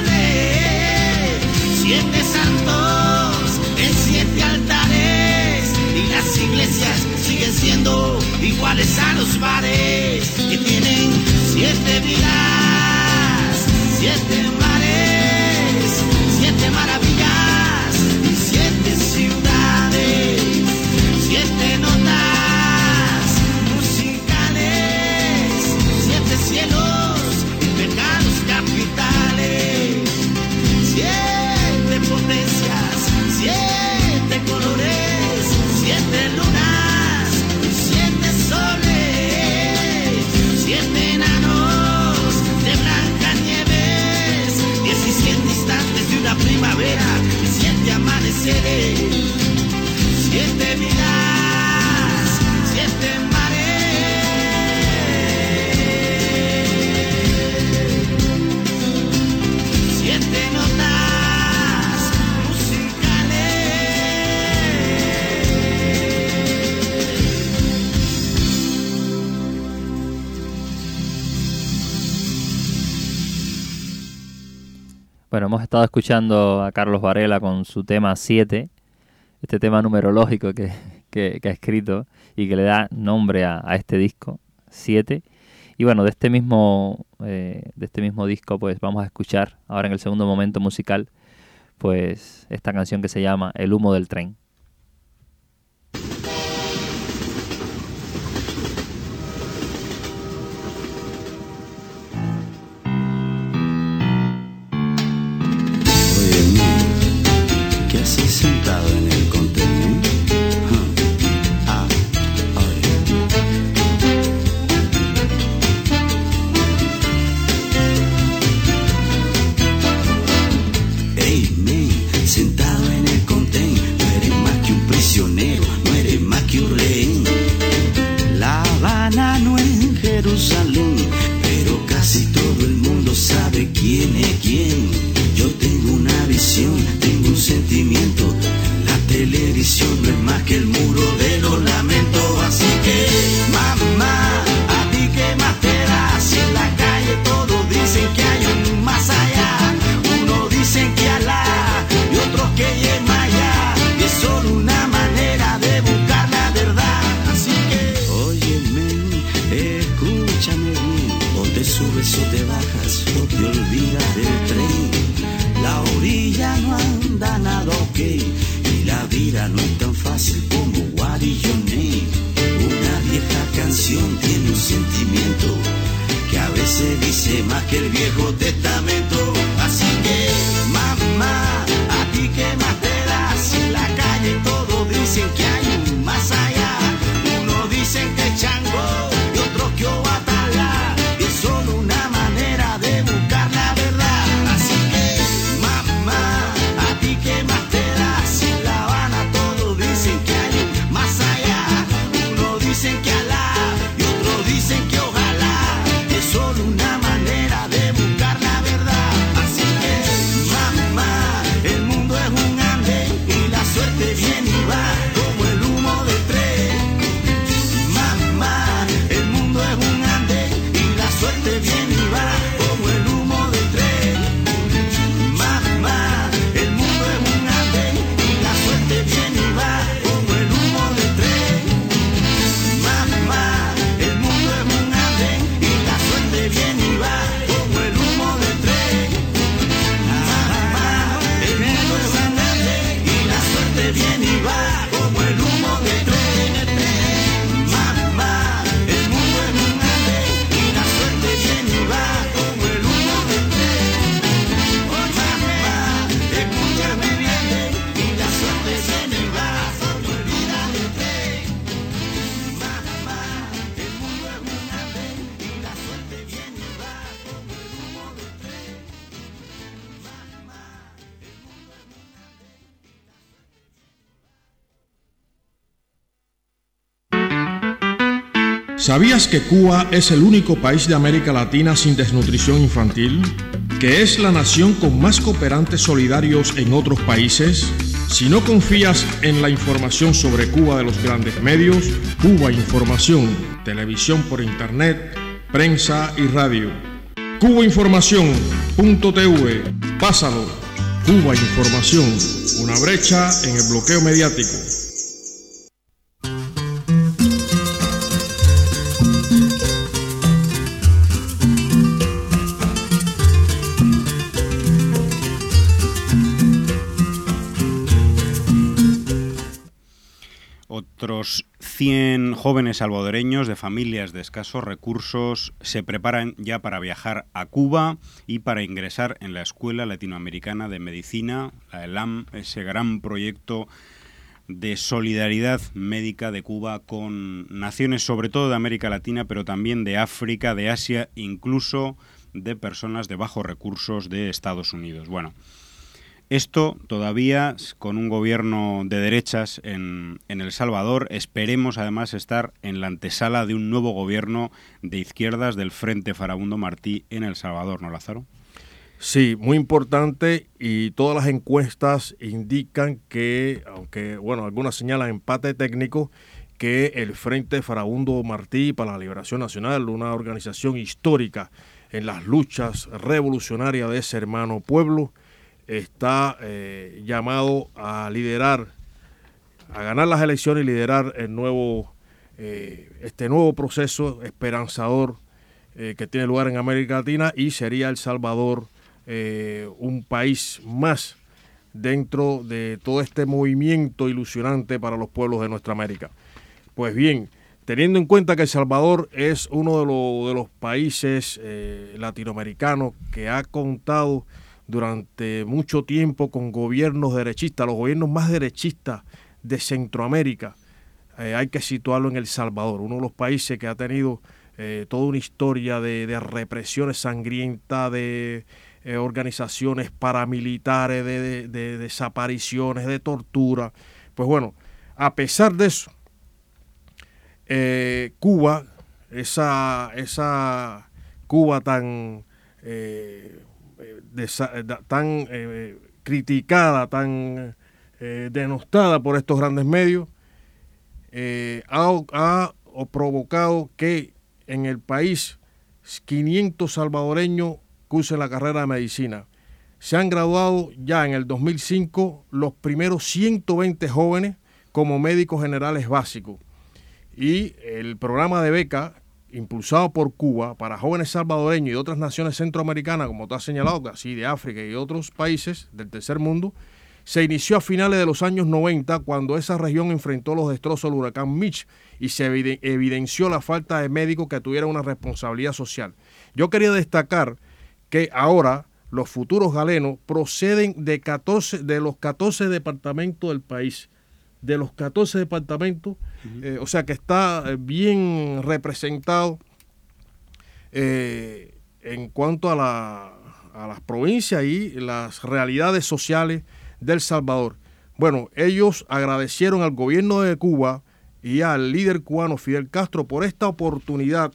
soles, siete santos en siete altares, y las iglesias siguen siendo iguales a los bares, que tienen siete vidas, siete mares, siete maravillas y siete ciudades, siete notas musicales, siete cielos y pecados capitales, siete potencias, siete colores, siete lunas y siete soles, siete enanos Bueno, hemos estado escuchando a Carlos Varela con su tema siete, este tema numerológico que, que, que ha escrito y que le da nombre a, a este disco, siete. Y bueno, de este mismo eh, de este mismo disco pues vamos a escuchar ahora en el segundo momento musical pues esta canción que se llama El humo del tren. ¿Qué haces sentado en el contén? Ah, hey, men, sentado en el contén, no eres más que un prisionero, no eres más que un rehén. La Habana no es Jerusalén, pero casi todo el mundo sabe quién es quién. Yo tengo una visión, tengo un sentimiento. La televisión no es más que el muro de los lamentos. Así que, mamá, a ti que más te da. Si en la calle todos dicen que hay un más allá. Unos dicen que Alá y otros que Yemayá. Y es solo una manera de buscar la verdad. Así que, óyeme, escúchame bien. O te subes o te bajas o te olvidas del tren. La orilla no anda nada ok, y la vida no es tan fácil como What is your name. Una vieja canción tiene un sentimiento que a veces dice más que el Viejo Testamento. Así que, mamá, a ti que más te da. Si en la calle todos dicen que hay un más allá. Unos dicen que es Chango y otros que Obatalá. Y es solo una manera de buscar la verdad. Así que, a ti que más te da. Si en La Habana todos dicen que hay un más allá. Unos dicen que Alá y otros dicen que ojalá. Es solo una manera de buscar la verdad. Así que, mamá, el mundo es un andén y la suerte viene y va como el humo del tren. Mamá, el mundo es un andén y la suerte viene y va como el humo del tren. Mamá, el mundo es un andén y la suerte viene y va como el humo del tren. Mamá, el mundo es un andén y la suerte viene y va como el humo del tren. Mamá, el mundo es un andén y la suerte viene y va como el humo del tren. Mamá, el mundo es un andén y la suerte viene y va como el humo del tren. Oh, mamá, el mundo es un andén y la suerte viene y va como el humo del tren. Mamá, el mundo es un andén y la suerte viene y va como el humo del tren. ¿Sabías que Cuba es el único país de América Latina sin desnutrición infantil? ¿Que es la nación con más cooperantes solidarios en otros países? Si no confías en la información sobre Cuba de los grandes medios, Cuba Información, televisión por internet, prensa y radio. cuba información punto t v, pásalo. Cuba Información, una brecha en el bloqueo mediático. Otros cien jóvenes salvadoreños de familias de escasos recursos se preparan ya para viajar a Cuba y para ingresar en la Escuela Latinoamericana de Medicina, la ELAM, ese gran proyecto de solidaridad médica de Cuba con naciones sobre todo de América Latina, pero también de África, de Asia, incluso de personas de bajos recursos de Estados Unidos. Bueno, esto todavía con un gobierno de derechas en, en El Salvador. Esperemos además estar en la antesala de un nuevo gobierno de izquierdas del Frente Farabundo Martí en El Salvador, ¿no, Lázaro? Sí, muy importante, y todas las encuestas indican que, aunque bueno, algunas señalan empate técnico, que el Frente Farabundo Martí para la Liberación Nacional, una organización histórica en las luchas revolucionarias de ese hermano pueblo, está eh, llamado a liderar, a ganar las elecciones y liderar el nuevo, eh, este nuevo proceso esperanzador eh, que tiene lugar en América Latina, y sería El Salvador eh, un país más dentro de todo este movimiento ilusionante para los pueblos de nuestra América. Pues bien, teniendo en cuenta que El Salvador es uno de, lo, de los países eh, latinoamericanos que ha contado durante mucho tiempo con gobiernos derechistas, los gobiernos más derechistas de Centroamérica, eh, hay que situarlo en El Salvador, uno de los países que ha tenido eh, toda una historia de, de represiones sangrientas, de eh, organizaciones paramilitares, de, de, de desapariciones, de tortura. Pues bueno, a pesar de eso, eh, Cuba, esa, esa Cuba tan... Eh, De, tan eh, criticada, tan eh, denostada por estos grandes medios, eh, ha, ha provocado que en el país quinientos salvadoreños cursen la carrera de medicina. Se han graduado ya en el dos mil cinco los primeros ciento veinte jóvenes como médicos generales básicos, y el programa de beca impulsado por Cuba para jóvenes salvadoreños y de otras naciones centroamericanas, como tú has señalado, así de África y otros países del tercer mundo, se inició a finales de los años noventa, cuando esa región enfrentó los destrozos del huracán Mitch y se evidenció la falta de médicos que tuvieran una responsabilidad social. Yo quería destacar que ahora los futuros galenos proceden de, catorce, de los catorce departamentos del país. De los catorce departamentos, uh-huh. eh, o sea que está bien representado eh, en cuanto a, la, a las provincias y las realidades sociales de El Salvador. Bueno, ellos agradecieron al gobierno de Cuba y al líder cubano Fidel Castro por esta oportunidad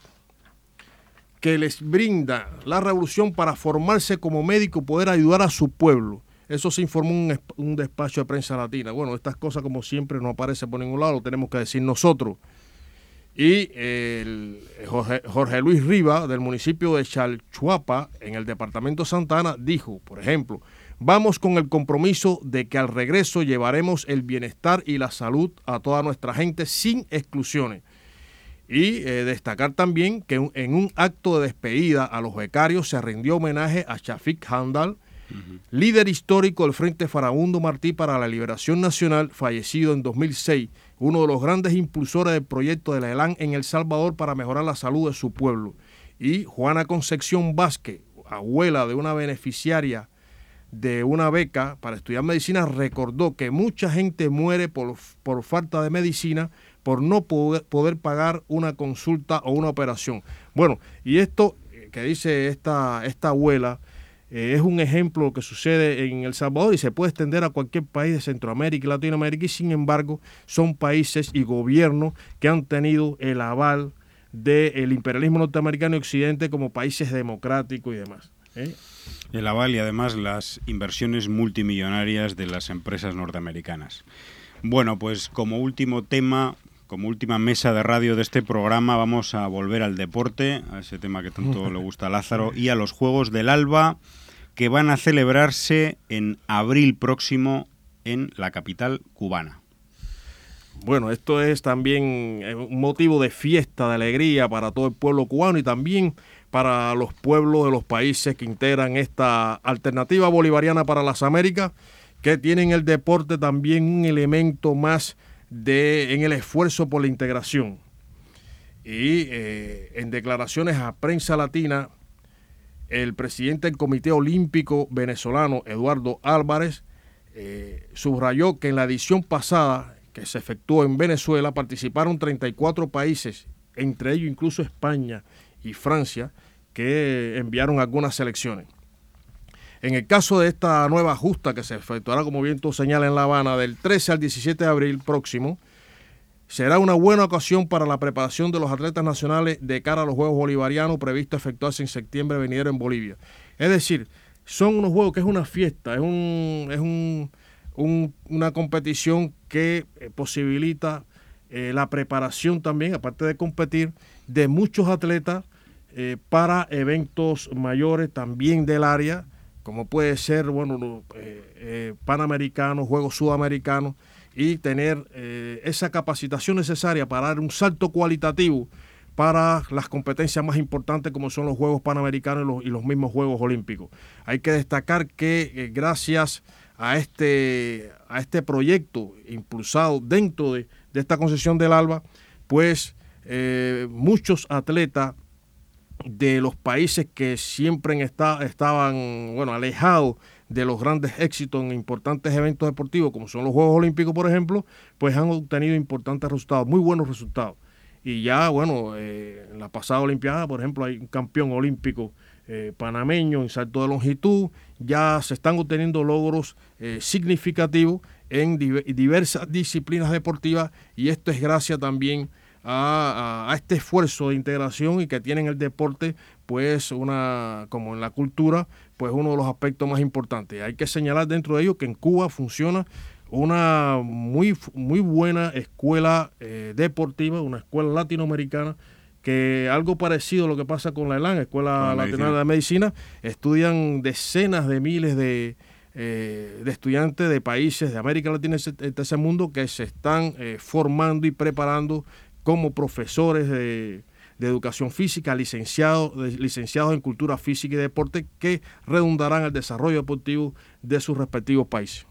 que les brinda la revolución para formarse como médico y poder ayudar a su pueblo. Eso se informó en un, un despacho de prensa latina. Bueno, estas cosas, como siempre, no aparecen por ningún lado, lo tenemos que decir nosotros. Y el Jorge, Jorge Luis Riva, del municipio de Chalchuapa, en el departamento de Santa Ana, dijo, por ejemplo: vamos con el compromiso de que al regreso llevaremos el bienestar y la salud a toda nuestra gente sin exclusiones. Y eh, destacar también que un, en un acto de despedida a los becarios se rindió homenaje a Shafik Handal, Uh-huh. líder histórico del Frente Farabundo Martí para la Liberación Nacional, fallecido en dos mil seis, uno de los grandes impulsores del proyecto de la ELAN en El Salvador para mejorar la salud de su pueblo. Y Juana Concepción Vázquez, abuela de una beneficiaria de una beca para estudiar medicina, recordó que mucha gente muere por, por falta de medicina, por no poder, poder pagar una consulta o una operación. Bueno, y esto que dice esta, esta abuela, Eh, es un ejemplo de lo que sucede en El Salvador y se puede extender a cualquier país de Centroamérica y Latinoamérica, y sin embargo son países y gobiernos que han tenido el aval del imperialismo norteamericano y occidente como países democráticos y demás. ¿eh? El aval y además las inversiones multimillonarias de las empresas norteamericanas. Bueno, pues como último tema, como última mesa de radio de este programa, vamos a volver al deporte, a ese tema que tanto le gusta a Lázaro, y a los Juegos del Alba, que van a celebrarse en abril próximo en la capital cubana. Bueno, esto es también un motivo de fiesta, de alegría para todo el pueblo cubano y también para los pueblos de los países que integran esta alternativa bolivariana para las Américas, que tienen el deporte también un elemento más de, en el esfuerzo por la integración. Y eh, en declaraciones a prensa latina, el presidente del Comité Olímpico venezolano, Eduardo Álvarez, eh, subrayó que en la edición pasada, que se efectuó en Venezuela, participaron treinta y cuatro países, entre ellos incluso España y Francia, que enviaron algunas selecciones. En el caso de esta nueva justa que se efectuará, como bien tú señalas, en La Habana, del trece al diecisiete de abril próximo, será una buena ocasión para la preparación de los atletas nacionales de cara a los Juegos Bolivarianos previstos efectuarse en septiembre venidero en Bolivia. Es decir, son unos juegos que es una fiesta, es, un, es un, un, una competición que eh, posibilita eh, la preparación también, aparte de competir, de muchos atletas eh, para eventos mayores también del área, como puede ser, bueno, eh, eh, Panamericanos, Juegos Sudamericanos, y tener eh, esa capacitación necesaria para dar un salto cualitativo para las competencias más importantes como son los Juegos Panamericanos y los, y los mismos Juegos Olímpicos. Hay que destacar que eh, gracias a este, a este proyecto impulsado dentro de, de esta concesión del ALBA, pues eh, muchos atletas de los países que siempre está, estaban bueno, alejados de los grandes éxitos en importantes eventos deportivos, como son los Juegos Olímpicos, por ejemplo, pues han obtenido importantes resultados, muy buenos resultados. Y ya, bueno, eh, en la pasada Olimpiada, por ejemplo, hay un campeón olímpico eh, panameño en salto de longitud, ya se están obteniendo logros eh, significativos en div- diversas disciplinas deportivas, y esto es gracias también a, a, a este esfuerzo de integración y que tiene en el deporte, pues una, como en la cultura, pues uno de los aspectos más importantes. Hay que señalar dentro de ello que en Cuba funciona una muy, muy buena escuela eh, deportiva, una escuela latinoamericana, que algo parecido a lo que pasa con la ELAN, Escuela Latinoamericana de Medicina, estudian decenas de miles de, eh, de estudiantes de países de América Latina y de ese mundo que se están eh, formando y preparando como profesores de, de educación física, licenciados, de, licenciados en cultura física y deporte, que redundarán en el desarrollo deportivo de sus respectivos países.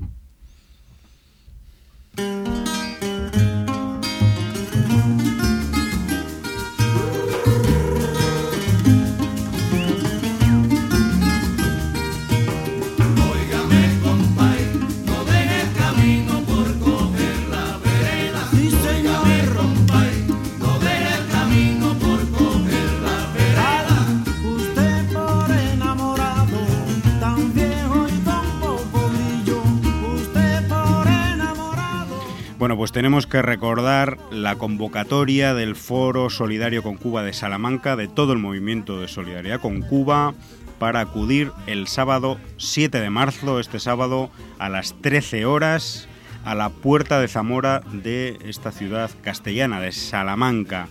Bueno, pues tenemos que recordar la convocatoria del Foro Solidario con Cuba de Salamanca, de todo el movimiento de solidaridad con Cuba, para acudir el sábado siete de marzo, este sábado, a las trece horas, a la Puerta de Zamora de esta ciudad castellana, de Salamanca.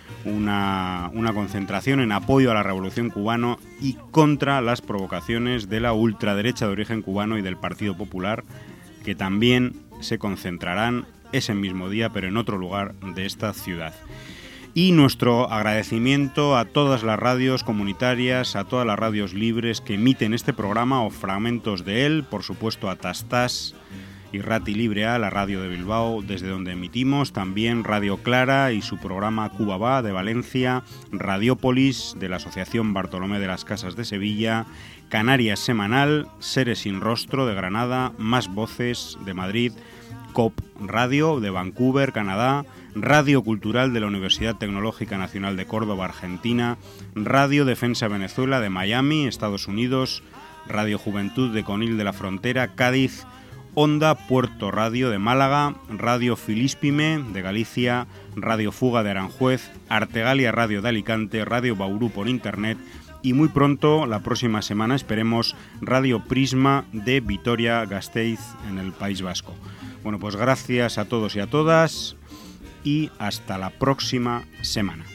Una, una concentración en apoyo a la Revolución Cubana y contra las provocaciones de la ultraderecha de origen cubano y del Partido Popular, que también se concentrarán ese mismo día, pero en otro lugar de esta ciudad. Y nuestro agradecimiento a todas las radios comunitarias, a todas las radios libres que emiten este programa o fragmentos de él, por supuesto a Tastás y Rati Libre A, la radio de Bilbao, desde donde emitimos, también Radio Clara y su programa Cuba Va de Valencia, Radiópolis de la Asociación Bartolomé de las Casas de Sevilla, Canarias Semanal, Seres sin Rostro de Granada, Más Voces de Madrid, C O P Radio de Vancouver, Canadá, Radio Cultural de la Universidad Tecnológica Nacional de Córdoba, Argentina, Radio Defensa Venezuela de Miami, Estados Unidos, Radio Juventud de Conil de la Frontera, Cádiz, Onda Puerto Radio de Málaga, Radio Filispime de Galicia, Radio Fuga de Aranjuez, Artegalia Radio de Alicante, Radio Bauru por Internet y muy pronto, la próxima semana, esperemos Radio Prisma de Vitoria-Gasteiz en el País Vasco. Bueno, pues gracias a todos y a todas y hasta la próxima semana.